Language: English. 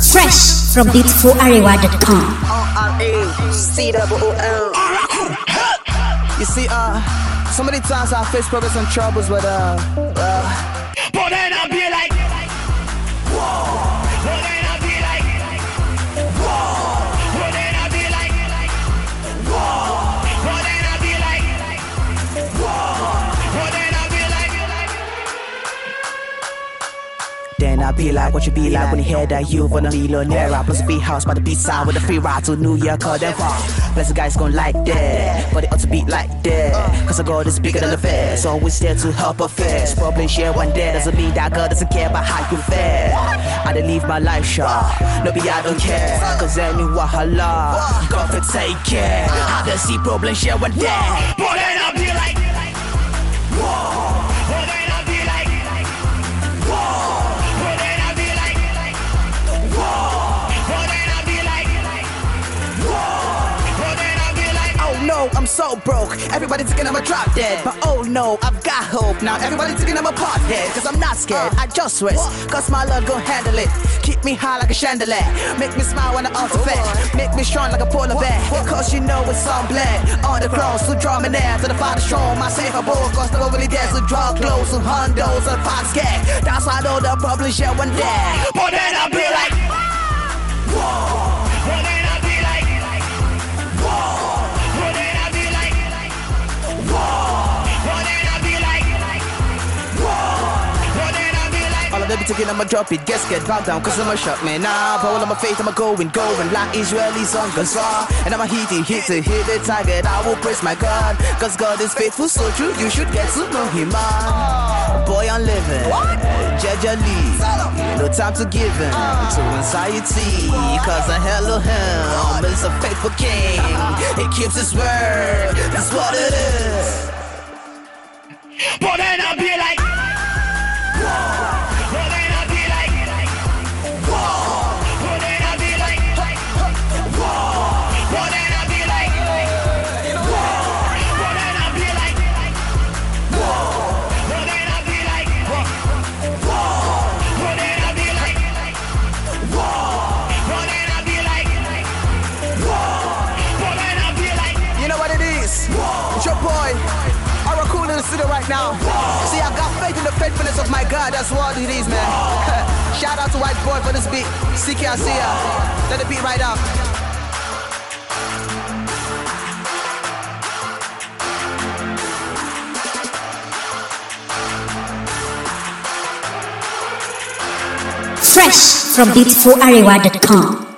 Fresh from beautifularewa.com. R-A-C-O-O-L. You see, so many times I face problems and troubles, but then I'll be like, whoa. But then I'll be like, whoa. But then I'll be like, whoa. But then I'll be like, whoa. But then I'll be like. Then I'll be like, what you be like when you hear that you wanna be millionaire? Plus a big house by the beach side with a free ride to New York or them far. Plus the guys gon' like that, but it ought to be like that. Cause a God is bigger than the feds, always there to help a feds. Problem share one day doesn't mean that God doesn't care about how you fare. I done live my life short, no be I don't care. Cause any wahala, God can take care. I done see problem share one day, but then I'll be like, whoa. But then I'll be like, whoa. But then I'll be like, whoa. But then I'll be like, whoa. But then I'll be like, oh no, I'm so broke. Everybody's thinking I'm a drop dead, but oh no, I've got hope. Now everybody's thinking I'm a pot head. Cause I'm not scared, I just rest. Cause my Lord gon' handle it. Keep me high like a chandelier. Make me smile when I artifact. Make me strong like a polar bear. Cause you know it's on bled. On the cross, to draw me near to the Father strong. My safer boy, cause nobody dares to draw close. Some hundos and fat scared. That's why I know the problem share one day. But then I'll be like, whoa. But then I'll be like, whoa. But then I'll be like, whoa. But then I'll be like, whoa. But then I'll be like, all of them be taking, I'ma drop it. Guess get bogged down, cause I'm a shock man. Nah, but all of my faith, I'ma going like Israelis on Gaza. And I'ma hit the target. I will praise my God, cause God is faithful, so true. You should get to know him, man. Boy, I'm living, jejely. No time to give in to anxiety, cause I hello him is a faithful king. He keeps his word, that's what it is. But then I'll be like, whoa. But then I'll be like, whoa. But then I'll be like, whoa. But then I'll be like, whoa. But then I'll be like, whoa. But then I'll be like, whoa. But then I'll be like, whoa. But then I'll be like, whoa. But then I'll be like, you know what it is? It's your boy. I'm cool in the city right now. See, I've got faith in the faithfulness of my God. That's what it is, man. Shout out to White Boy for this beat. CK, I see ya. Let the beat right out. Fresh from beautifularewa.com.